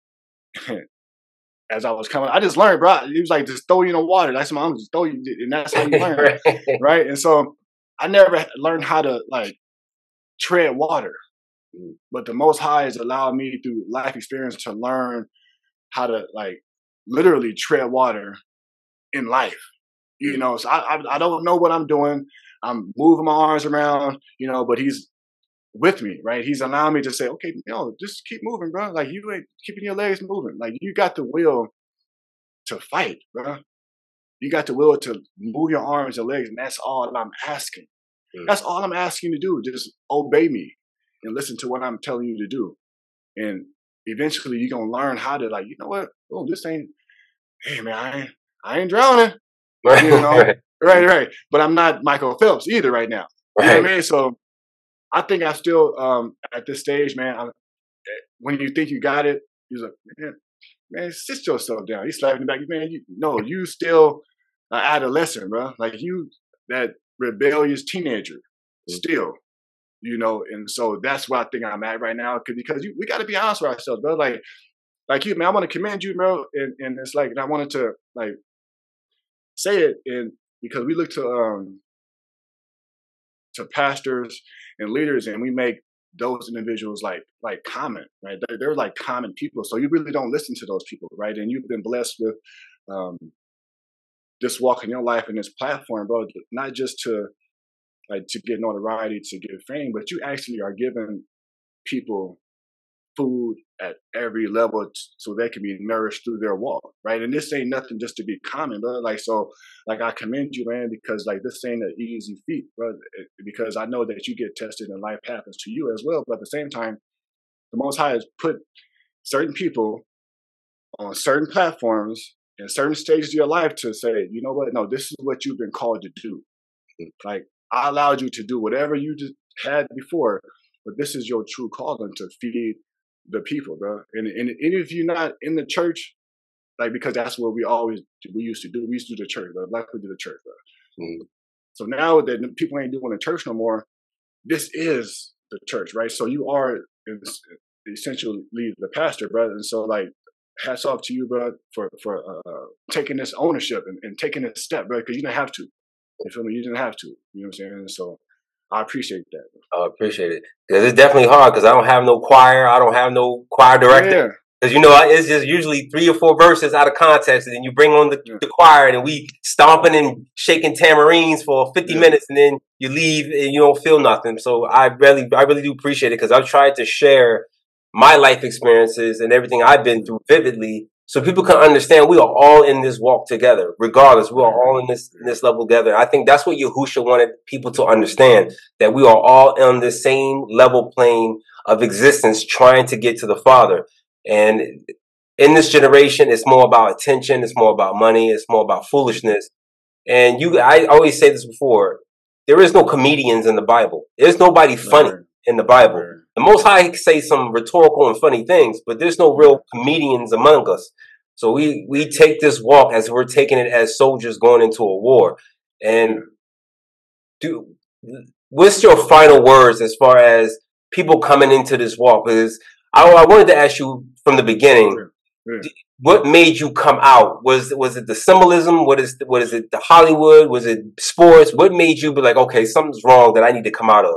as I was coming. I just learned, bro. He was like, just throw you in the water. That's my uncle, just throw you, and that's how you learn, right? And so I never learned how to like tread water, but the Most High has allowed me through life experience to learn how to like literally tread water in life. You know, so I don't know what I'm doing. I'm moving my arms around, you know, but he's with me, right? He's allowing me to say, okay, just keep moving, bro. Like you ain't keeping your legs moving. Like you got the will to fight, bro. You got the will to move your arms and legs, and that's all I'm asking. That's all I'm asking you to do. Just obey me and listen to what I'm telling you to do. And eventually you're gonna learn how to, like, you know what? Oh, this ain't, hey man, I ain't drowning. You know? Right, Right. But I'm not Michael Phelps either right now. You know what right, I mean? So I think I still at this stage, man, when you think you got it, he's like, man, sit yourself down. He's slapping the back, man. You still an adolescent, bro. Like you, that rebellious teenager, still, And so that's where I think I'm at right now, because we got to be honest with ourselves, bro. Like you, man. I want to commend you, bro. And it's like, and I wanted to like say it, and because we look to pastors and leaders, and we make those individuals like common, right? They're like common people, so you really don't listen to those people, right? And you've been blessed with this walk in your life and this platform, bro. Not just to get notoriety, to get fame, but you actually are giving people food at every level so they can be nourished through their walk, right? And this ain't nothing just to be common, bro. I commend you, man, because like this ain't an easy feat, bro. Because I know that you get tested and life happens to you as well. But at the same time, the Most High has put certain people on certain platforms in certain stages of your life to say, you know what? No, this is what you've been called to do. Like I allowed you to do whatever you just had before, but this is your true calling to feed the people, bro. And if you're not in the church, like, because that's what we used to do. We used to do the church, bro. Black people do the church, bro. Mm-hmm. So now that people ain't doing the church no more, this is the church, right? So you are essentially the pastor, brother. And so like, hats off to you, bro, for taking this ownership and taking this step, bro, because you didn't have to. You feel me? You didn't have to. You know what I'm saying? And so I appreciate that. I appreciate it. Because it's definitely hard because I don't have no choir. I don't have no choir director. Because, it's just usually 3 or 4 verses out of context. And then you bring on the choir and we stomping and shaking tamarines for 50 minutes. And then you leave and you don't feel nothing. So I really do appreciate it, because I've tried to share my life experiences and everything I've been through vividly, so people can understand we are all in this walk together, regardless. We are all in this level together. I think that's what Yahusha wanted people to understand, that we are all on the same level plane of existence, trying to get to the Father. And in this generation, it's more about attention, it's more about money, it's more about foolishness. And I always say this before, there is no comedians in the Bible. There's nobody funny in the Bible. The Most High can say some rhetorical and funny things, but there's no real comedians among us. So we take this walk as we're taking it as soldiers going into a war. And what's your final words as far as people coming into this walk? Because I wanted to ask you from the beginning, what made you come out? Was it the symbolism? What is it, the Hollywood? Was it sports? What made you be like, okay, something's wrong that I need to come out of?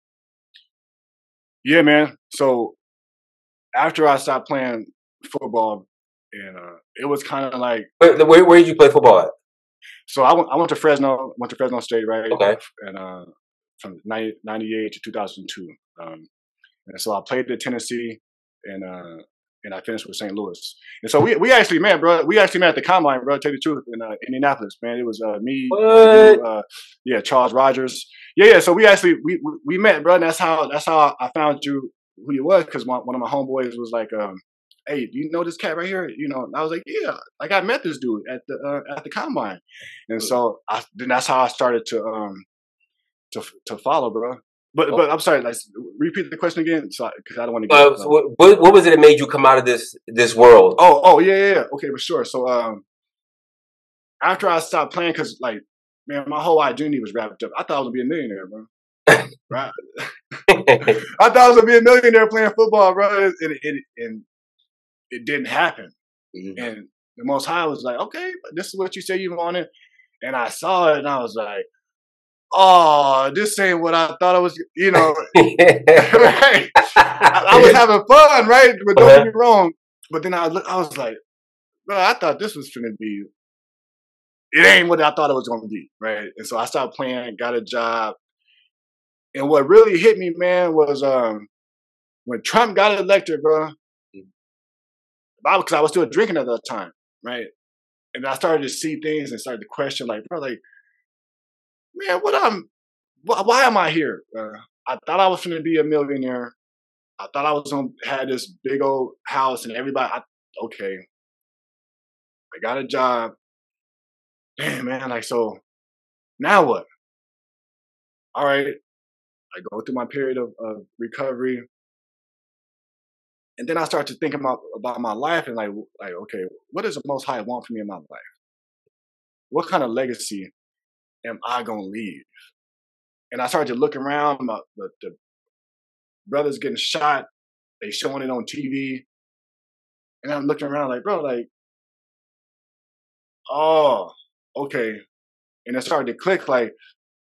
Yeah, man. So after I stopped playing football, and it was kind of like, where did you play football at? So I went to Fresno State, right? Okay. And from 98 to 2002. And so I played at Tennessee, and I finished with St. Louis. And so we actually met, bro. We actually met at the Combine, bro. To tell you the truth, in Indianapolis, man. It was me, you, Charles Rogers. Yeah. So we actually we met, bro. And that's how I found you who you was, because one of my homeboys was like, hey, do you know this cat right here? And I was like, yeah, like I met this dude at the Combine. And so then that's how I started to follow, bro. But I'm sorry, like, repeat the question again, because I don't want to get. What was it that made you come out of this world? Oh yeah. Okay, for sure. So after I stopped playing, because like, man, my whole identity was wrapped up. I thought I was gonna be a millionaire, bro. Right? I thought I was gonna be a millionaire playing football, bro, and it didn't happen. Mm-hmm. And the Most High was like, okay, this is what you say you wanted, and I saw it, and I was like, oh, this ain't what I thought it was, right? I was having fun, right? But don't get me wrong. But then I was like, bro, I thought this was finna be, it ain't what I thought it was going to be, right? And so I stopped playing, got a job. And what really hit me, man, was when Trump got elected, bro, because I was still drinking at that time, right? And I started to see things and started to question, like, bro, like, man, why am I here? I thought I was going to be a millionaire. I thought I was gonna have this big old house and everybody. Okay, I got a job. Damn, man. Like, so now what? All right, I go through my period of recovery, and then I start to think about my life and like, okay, what does the Most High want for me in my life? What kind of legacy am I gonna leave? And I started to look around. The brothers getting shot. They showing it on TV, and I'm looking around like, bro, like, oh, okay. And it started to click like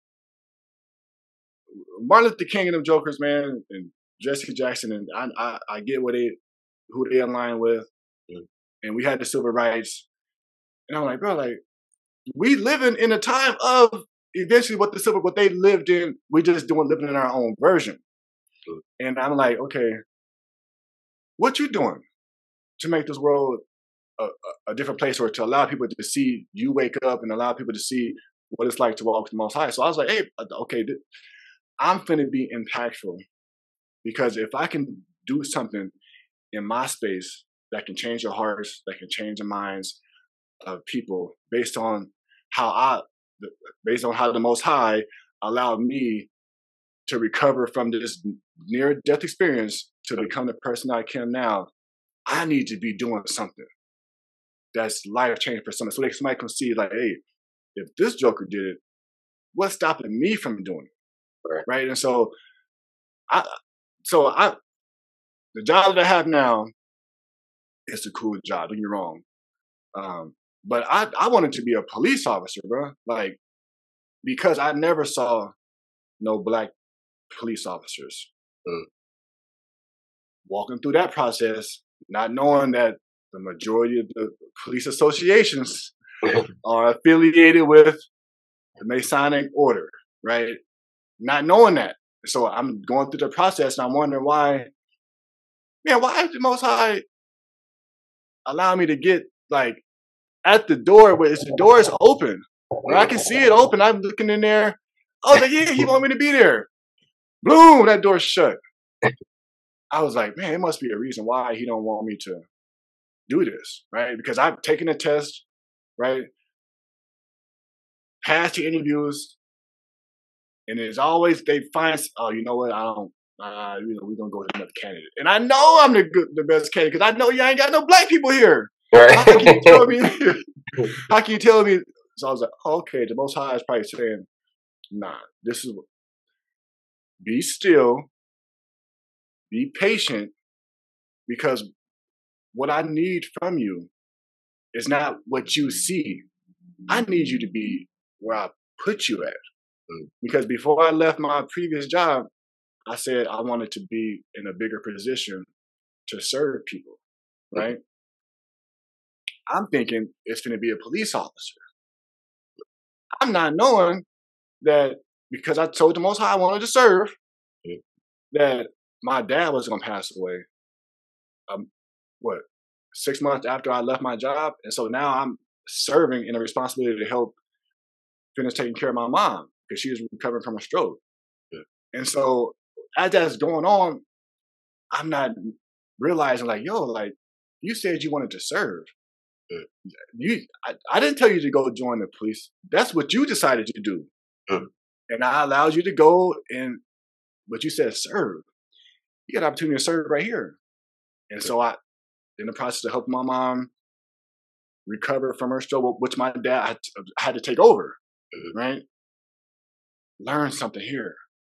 Martin Luther King and them jokers, man, and Jesse Jackson, and I get who they align with, and we had the civil rights, and I'm like, bro, like we living in a time of eventually what they lived in, we just living in our own version, and I'm like, okay, what you doing to make this world a different place, or to allow people to see you wake up and allow people to see what it's like to walk with the Most High? So I was like, hey, okay, I'm finna be impactful, because if I can do something in my space that can change your hearts, that can change the minds of people based on how the Most High allowed me to recover from this near death experience to become the person I am now, I need to be doing something that's life changing for someone. So somebody can see like, hey, if this Joker did it, what's stopping me from doing it? Right. And so the job that I have now is a cool job, don't get me wrong. But I wanted to be a police officer, bro. Like, because I never saw no black police officers. Walking through that process, not knowing that the majority of the police associations are affiliated with the Masonic Order, right? Not knowing that. So I'm going through the process and I'm wondering why did the Most High allow me to get like at the door where the door is open, where I can see it open. I'm looking in there. I was like, yeah, he want me to be there. Boom, that door's shut. I was like, man, it must be a reason why he don't want me to do this, right? Because I've taken a test, right? Passed the interviews, and it's always they find, oh, you know what? I don't, we're gonna go with another candidate. And I know I'm the best candidate because I know you ain't got no black people here. Right. How can you tell me? How can you tell me? So I was like, okay, the Most High is probably saying, nah, this is, be still, be patient, because what I need from you is not what you see. I need you to be where I put you at. Because before I left my previous job, I said I wanted to be in a bigger position to serve people, right? I'm thinking it's going to be a police officer. I'm not knowing that because I told the Most High I wanted to serve, that my dad was going to pass away. 6 months after I left my job, and so now I'm serving in a responsibility to help finish taking care of my mom because she was recovering from a stroke. And so as that's going on, I'm not realizing like, yo, like you said you wanted to serve. I didn't tell you to go join the police. That's what you decided to do. And I allowed you to go, but you said serve. You got an opportunity to serve right here. And so in the process of helping my mom recover from her stroke, which my dad had to take over, right? Learn something here.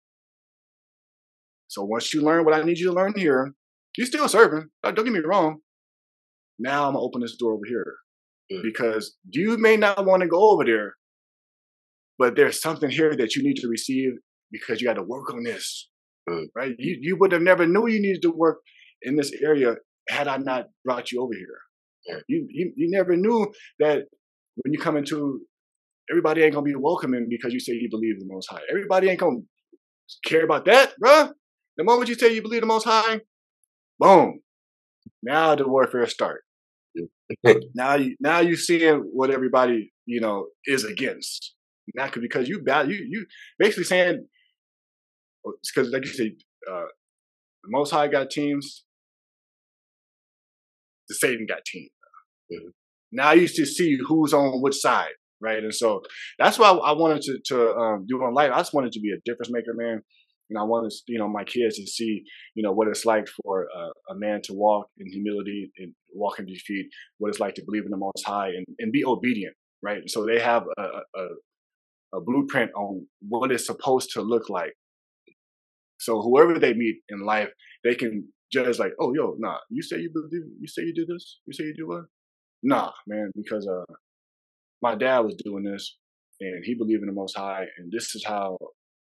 So once you learn what I need you to learn here, you're still serving. Don't get me wrong. Now I'm going to open this door over here. Because you may not want to go over there, but there's something here that you need to receive because you got to work on this, right? You would have never knew you needed to work in this area had I not brought you over here. You never knew that when you come into, everybody ain't going to be welcoming because you say you believe in the Most High. Everybody ain't going to care about that, bruh. The moment you say you believe the Most High, boom. Now the warfare start. Now you seeing what everybody is against. Not because you basically saying, because like you said, The Most High got teams. The Satan got teams. Mm-hmm. Now I used to see who's on which side, right? And so that's why I wanted to do on life. I just wanted to be a difference maker, man. And I wanted, my kids to see, what it's like for a man to walk in humility and walk in defeat, what it's like to believe in the Most High and be obedient, right? And so they have a blueprint on what it's supposed to look like. So whoever they meet in life, they can judge like, oh, yo, nah, you say you believe, you say you do this, you say you do what? Nah, man, because my dad was doing this and he believed in the Most High, and this is how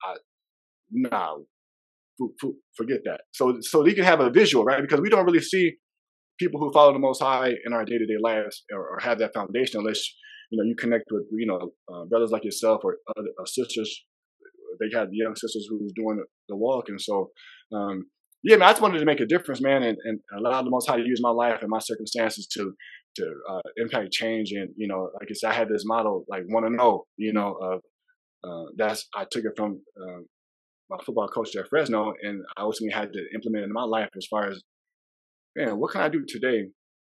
forget that. So you can have a visual, right? Because we don't really see people who follow the Most High in our day-to-day lives or have that foundation unless, you connect with, brothers like yourself or other sisters. They had young sisters who was doing the walk. And so, man, I just wanted to make a difference, man, and allow the Most High to use my life and my circumstances to impact change. And, like I said, I had this model, like, want to know, I took it from my football coach at Fresno, and I ultimately had to implement it in my life as far as, man, what can I do today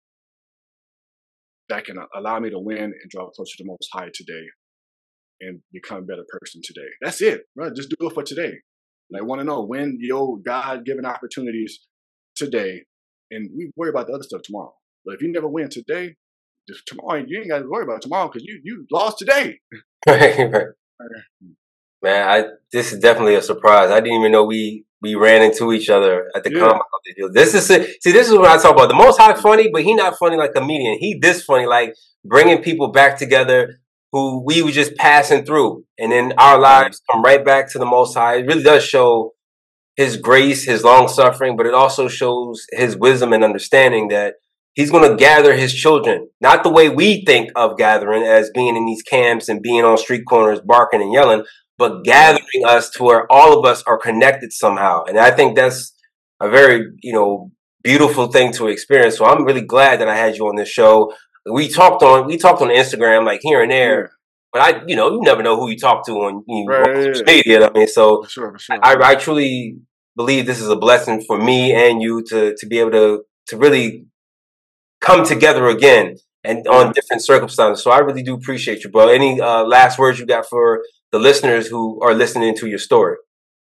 that can allow me to win and draw closer to the Most High today and become a better person today? That's it, right? Just do it for today. I want to know when your God-given opportunities today, and we worry about the other stuff tomorrow. But if you never win today, tomorrow you ain't got to worry about tomorrow because you lost today. Right. Man, this is definitely a surprise. I didn't even know we ran into each other at the combine. This is what I talk about. The Most High funny, but he not funny like a comedian. He this funny, like bringing people back together who we were just passing through, and then our lives come right back to the Most High. It really does show his grace, his long suffering, but it also shows his wisdom and understanding that he's going to gather his children, not the way we think of gathering as being in these camps and being on street corners barking and yelling, but gathering us to where all of us are connected somehow. And I think that's a very, beautiful thing to experience. So I'm really glad that I had you on this show. We talked on Instagram, like here and there, but you never know who you talk to on social media. I mean, so for sure. I truly believe this is a blessing for me and you to be able to really come together again and on different circumstances. So I really do appreciate you, bro. Any last words you got for the listeners who are listening to your story?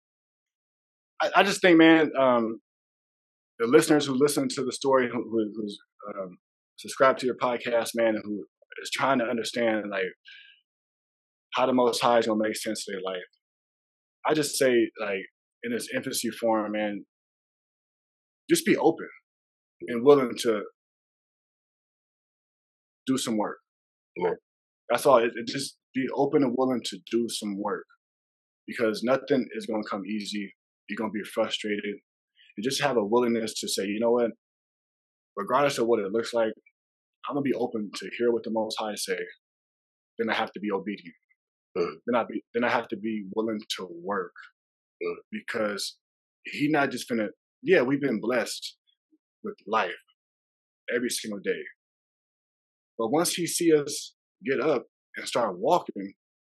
I just think, man, the listeners who listen to the story, who's subscribe to your podcast, man, and who is trying to understand like how the Most High is gonna make sense of their life. I just say, like, in its infancy form, man, just be open and willing to do some work. Yeah. That's all. Just be open and willing to do some work, because nothing is gonna come easy. You're gonna be frustrated, and just have a willingness to say, you know what, regardless of what it looks like, I'm gonna be open to hear what the Most High say. Then I have to be obedient. Then I have to be willing to work, because He not just finna. Yeah, we've been blessed with life every single day, but once He see us get up and start walking,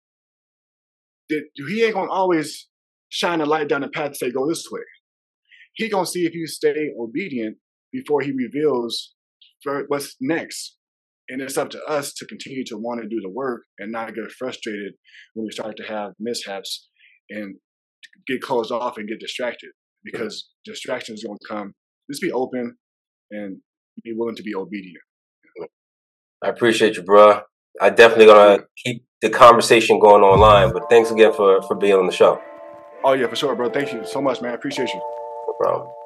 He ain't gonna always shine a light down the path and say, go this way. He gonna see if you stay obedient before He reveals what's next. And it's up to us to continue to want to do the work and not get frustrated when we start to have mishaps and get closed off and get distracted, because distraction is going to come. Just be open and be willing to be obedient. I appreciate you, bro. I definitely going to keep the conversation going online, but thanks again for being on the show. Oh, yeah, for sure, bro. Thank you so much, man. I appreciate you. No problem.